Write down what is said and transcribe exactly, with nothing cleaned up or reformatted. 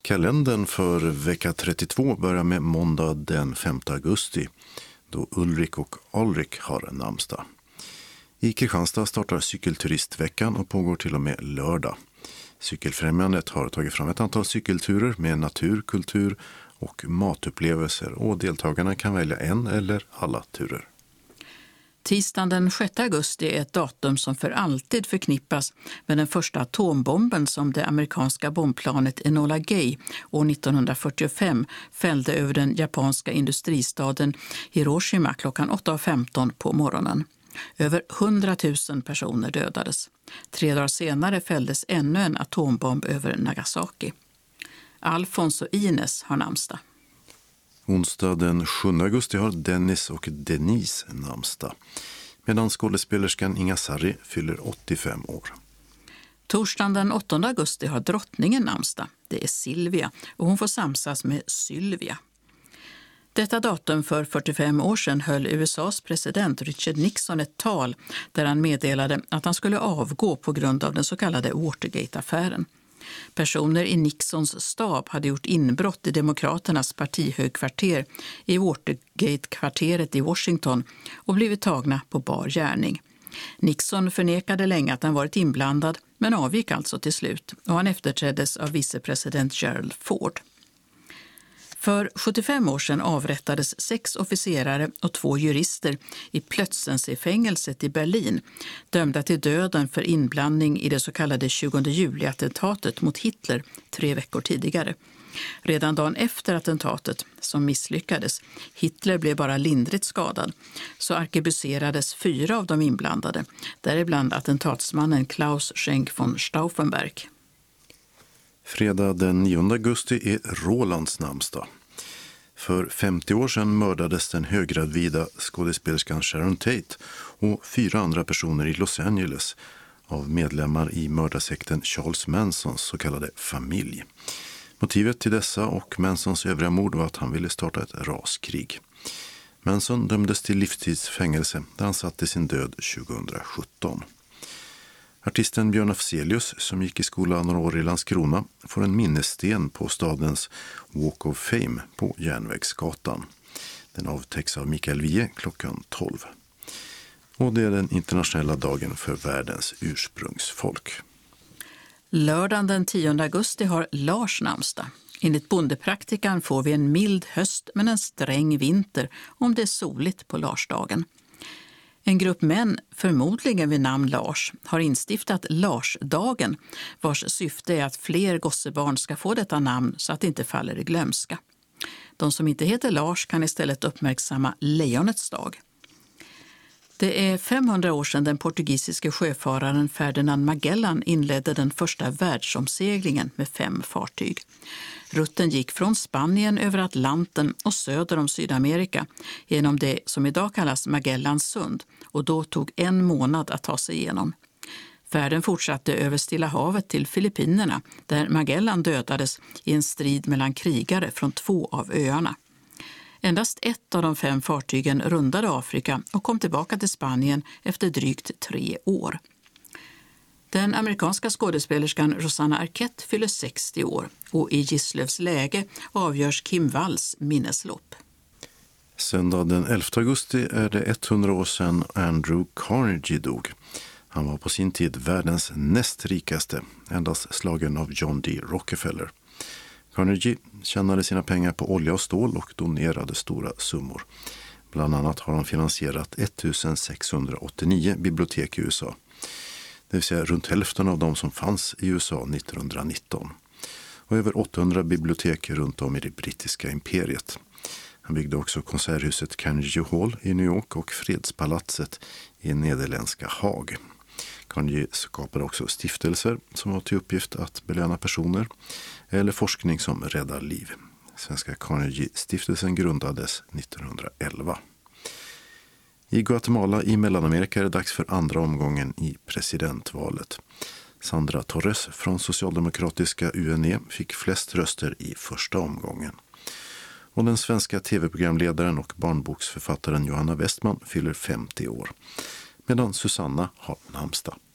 Kalendern för vecka trettiotvå börjar med måndag den femte augusti då Ulrik och Alrik har namnsdag. I Kristianstad startar cykelturistveckan och pågår till och med lördag. Cykelfrämjandet har tagit fram ett antal cykelturer med natur, kultur och matupplevelser och deltagarna kan välja en eller alla turer. Tisdagen den sjätte augusti är ett datum som för alltid förknippas med den första atombomben som det amerikanska bombplanet Enola Gay år nittonhundrafyrtiofem fällde över den japanska industristaden Hiroshima klockan åtta femton på morgonen. Över hundratusen personer dödades. Tre dagar senare fälldes ännu en atombomb över Nagasaki. Alfons och Ines har namnsdag. Onsdag den sjunde augusti har Dennis och Denise namnsdag, medan skådespelerskan Inga Sarri fyller åttiofem år. Torsdagen den åttonde augusti har drottningen namnsdag. Det är Silvia och hon får samsas med Sylvia. Detta datum för fyrtiofem år sedan höll U S A:s president Richard Nixon ett tal där han meddelade att han skulle avgå på grund av den så kallade Watergate-affären. Personer i Nixons stab hade gjort inbrott i Demokraternas partihögkvarter i Watergate-kvarteret i Washington och blivit tagna på bar gärning. Nixon förnekade länge att han varit inblandad men avgick alltså till slut och han efterträddes av vicepresident Gerald Ford. För sjuttiofem år sedan avrättades sex officerare och två jurister i Plötzensee-fängelset i Berlin, dömda till döden för inblandning i det så kallade tjugonde juli-attentatet mot Hitler tre veckor tidigare. Redan dagen efter attentatet, som misslyckades, Hitler blev bara lindrigt skadad, så arkebuserades fyra av de inblandade, däribland attentatsmannen Klaus Schenk von Stauffenberg. Fredag den nionde augusti är Rolands namnsdag. För femtio år sedan mördades den höggravida skådespelerskan Sharon Tate och fyra andra personer i Los Angeles av medlemmar i mördarsekten Charles Mansons så kallade familj. Motivet till dessa och Mansons övriga mord var att han ville starta ett raskrig. Manson dömdes till livstidsfängelse där han satte sin död tjugosjutton. Artisten Björn Afzelius, som gick i skolan några år i Landskrona, får en minnessten på stadens Walk of Fame på Järnvägsgatan. Den avtäcks av Mikael Wiehe klockan tolv. Och det är den internationella dagen för världens ursprungsfolk. Lördagen den tionde augusti har Lars namnsdag. Enligt bondepraktikan får vi en mild höst men en sträng vinter om det är soligt på Larsdagen. En grupp män, förmodligen vid namn Lars, har instiftat Larsdagen, vars syfte är att fler gossebarn ska få detta namn så att det inte faller i glömska. De som inte heter Lars kan istället uppmärksamma Lejonets dag. Det är femhundra år sedan den portugisiske sjöfararen Ferdinand Magellan inledde den första världsomseglingen med fem fartyg. Rutten gick från Spanien över Atlanten och söder om Sydamerika genom det som idag kallas Magellans sund och då tog en månad att ta sig igenom. Färden fortsatte över Stilla havet till Filippinerna där Magellan dödades i en strid mellan krigare från två av öarna. Endast ett av de fem fartygen rundade Afrika och kom tillbaka till Spanien efter drygt tre år. Den amerikanska skådespelerskan Rosanna Arquette fyller sextio år och i Gislövs läge avgörs Kim Walls minneslopp. Söndag den elfte augusti är det hundra år sedan Andrew Carnegie dog. Han var på sin tid världens näst rikaste, endast slagen av John D. Rockefeller. Carnegie tjänade sina pengar på olja och stål och donerade stora summor. Bland annat har han finansierat sextonhundraåttionio bibliotek i U S A. Det vill säga runt hälften av dem som fanns i U S A nittonhundranitton. Och över åttahundra bibliotek runt om i det brittiska imperiet. Han byggde också konserthuset Carnegie Hall i New York och fredspalatset i nederländska Haag. Carnegie skapade också stiftelser som har till uppgift att belöna personer eller forskning som räddar liv. Svenska Carnegie-stiftelsen grundades nittonhundraelva. I Guatemala i Mellanamerika är det dags för andra omgången i presidentvalet. Sandra Torres från socialdemokratiska U N E fick flest röster i första omgången. Och den svenska tv-programledaren och barnboksförfattaren Johanna Westman fyller femtio år, medan Susanna har namnsdag.